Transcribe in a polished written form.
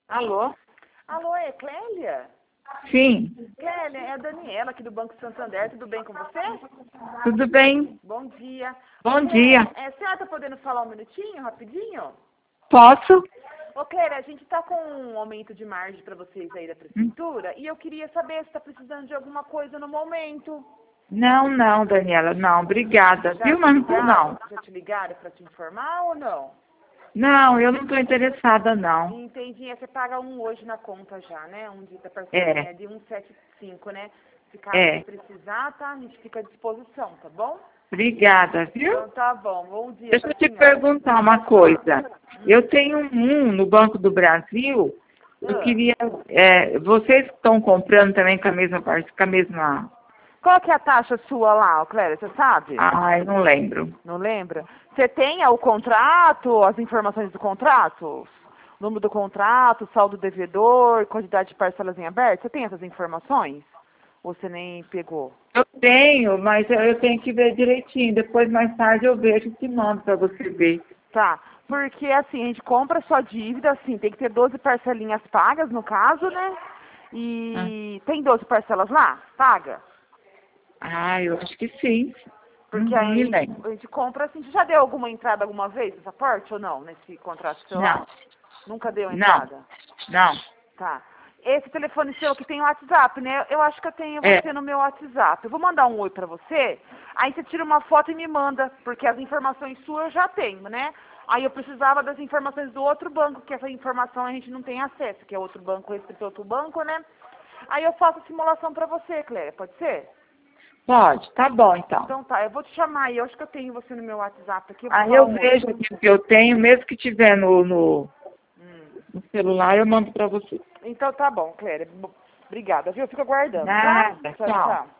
Alô? Alô, é Clélia? Sim, Clélia, é a Daniela aqui do Banco Santander, tudo bem com você? tudo bem? Bom dia. Bom Clélia, dia. a senhora tá podendo falar um minutinho, rapidinho? Posso? Ô, Clélia, a gente tá com um aumento de margem para vocês aí da prefeitura e eu queria saber se tá precisando de alguma coisa no momento. Não, não, Daniela, não, obrigada. Viu, mas não. Já te ligaram para te informar ou não? Não, eu não estou interessada, não. Entendi, você paga um hoje na conta já, né? Um dia da É, parcelinha de 175, né? Se caso você é. precisar, tá? A gente fica à disposição, tá bom? Obrigada, viu? Então tá bom, bom dia Deixa pra eu te senhora. perguntar uma coisa. Eu tenho no Banco do Brasil. Eu Ah, queria. Vocês estão comprando também com a mesma parte, com a mesma. qual que é a taxa sua lá, ô Clélia, você sabe? Ai, não lembro. Não lembra? Você tem o contrato, as informações do contrato? Número do contrato, saldo devedor, quantidade de parcelas em aberto? Você tem essas informações? Ou você nem pegou? Eu tenho, mas eu tenho que ver direitinho. Depois, mais tarde, eu vejo e te mando para você ver. Tá, porque assim, a gente compra sua dívida, assim, tem que ter 12 parcelinhas pagas, no caso, né? Ah, E tem 12 parcelas lá? Paga? eu acho que sim. Porque Me aí lembro. a gente compra assim, você já deu alguma entrada alguma vez nessa parte ou não, nesse contrato seu lá? Não, Nunca deu não, entrada? não. Tá. Esse telefone seu aqui tem o WhatsApp, né? Eu acho que eu tenho É, você no meu WhatsApp. Eu vou mandar um oi pra você, aí você tira uma foto e me manda, porque as informações suas eu já tenho, né? Aí eu precisava das informações do outro banco, que essa informação a gente não tem acesso, que é outro banco, restrito a outro banco, né? Aí eu faço a simulação pra você, Clélia, pode ser? pode, tá bom então. Então tá, eu vou te chamar aí, eu acho que eu tenho você no meu WhatsApp aqui, eu vou Aí falar eu um oi. vejo aqui o que eu tenho, mesmo que tiver Hum. no celular, eu mando para você. Então tá bom, Clélia. Obrigada, viu? Eu fico aguardando, tá? Nada, Tchau, tchau. tchau.